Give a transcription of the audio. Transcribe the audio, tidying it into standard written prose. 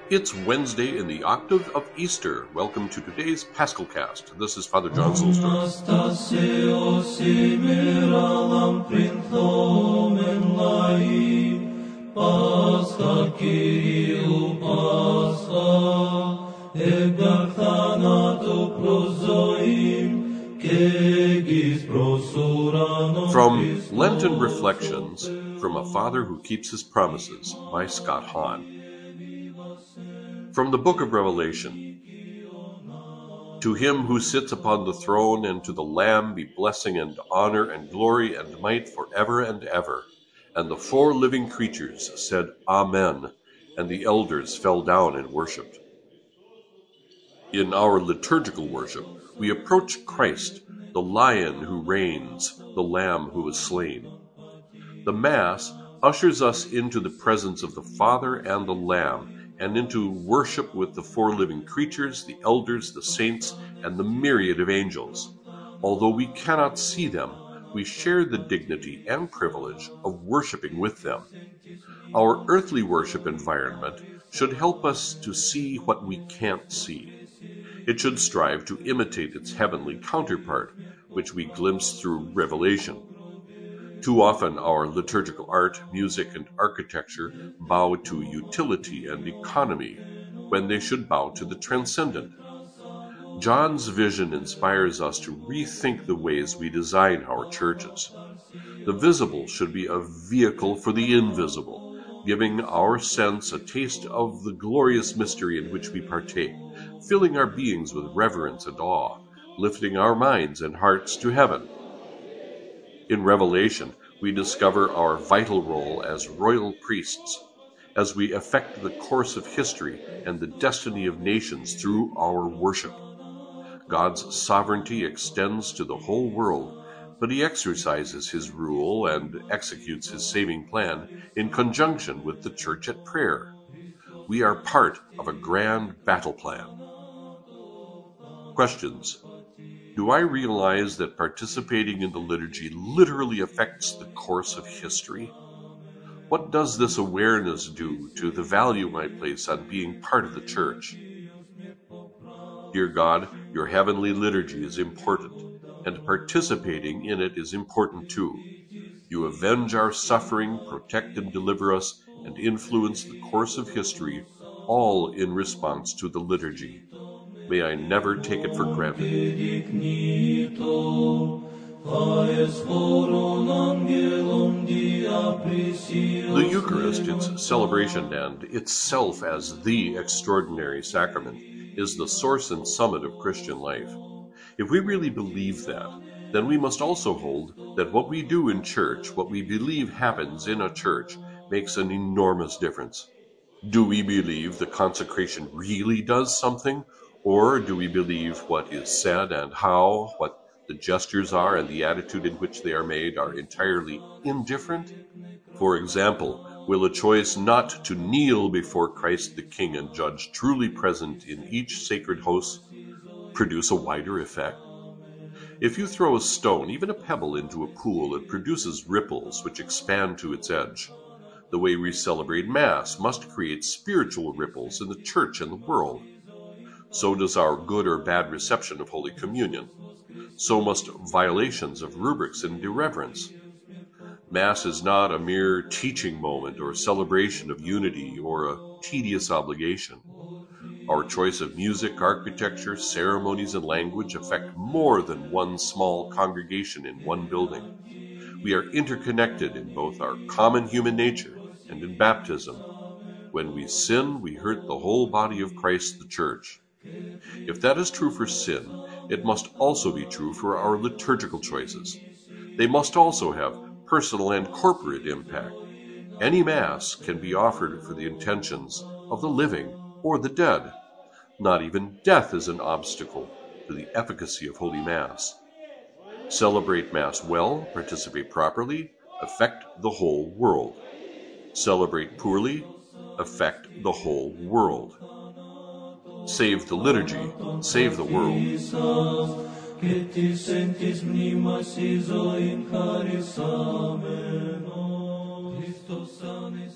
It's Wednesday in the octave of Easter. Welcome to today's Paschal Cast. This is Father John Solstra. From Lenten Reflections from a Father Who Keeps His Promises by Scott Hahn. From the Book of Revelation. To him who sits upon the throne and to the Lamb be blessing and honor and glory and might forever and ever. And the 4 living creatures said, Amen, and the elders fell down and worshipped. In our liturgical worship, we approach Christ, the Lion who reigns, the Lamb who was slain. The Mass ushers us into the presence of the Father and the Lamb, and into worship with the 4 living creatures, the elders, the saints, and the myriad of angels. Although we cannot see them, we share the dignity and privilege of worshiping with them. Our earthly worship environment should help us to see what we can't see. It should strive to imitate its heavenly counterpart, which we glimpse through revelation. Too often our liturgical art, music, and architecture bow to utility and economy, when they should bow to the transcendent. John's vision inspires us to rethink the ways we design our churches. The visible should be a vehicle for the invisible, giving our sense a taste of the glorious mystery in which we partake, filling our beings with reverence and awe, lifting our minds and hearts to heaven. In Revelation, we discover our vital role as royal priests, as we affect the course of history and the destiny of nations through our worship. God's sovereignty extends to the whole world, but he exercises his rule and executes his saving plan in conjunction with the Church at prayer. We are part of a grand battle plan. Questions. Do I realize that participating in the liturgy literally affects the course of history? What does this awareness do to the value I place on being part of the Church? Dear God, your heavenly liturgy is important, and participating in it is important too. You avenge our suffering, protect and deliver us, and influence the course of history, all in response to the liturgy. May I never take it for granted. The Eucharist, its celebration and itself as the extraordinary sacrament, is the source and summit of Christian life. If we really believe that, then we must also hold that what we do in church, what we believe happens in a church, makes an enormous difference. Do we believe the consecration really does something? Or do we believe what is said and how, what the gestures are and the attitude in which they are made are entirely indifferent? For example, will a choice not to kneel before Christ the King and Judge truly present in each sacred host produce a wider effect? If you throw a stone, even a pebble, into a pool, it produces ripples which expand to its edge. The way we celebrate Mass must create spiritual ripples in the Church and the world. So does our good or bad reception of Holy Communion. So must violations of rubrics and irreverence. Mass is not a mere teaching moment or celebration of unity or a tedious obligation. Our choice of music, architecture, ceremonies, and language affect more than one small congregation in one building. We are interconnected in both our common human nature and in baptism. When we sin, we hurt the whole body of Christ, the Church. If that is true for sin, it must also be true for our liturgical choices. They must also have personal and corporate impact. Any Mass can be offered for the intentions of the living or the dead. Not even death is an obstacle to the efficacy of Holy Mass. Celebrate Mass well, participate properly, affect the whole world. Celebrate poorly, affect the whole world. Save the liturgy, save the world.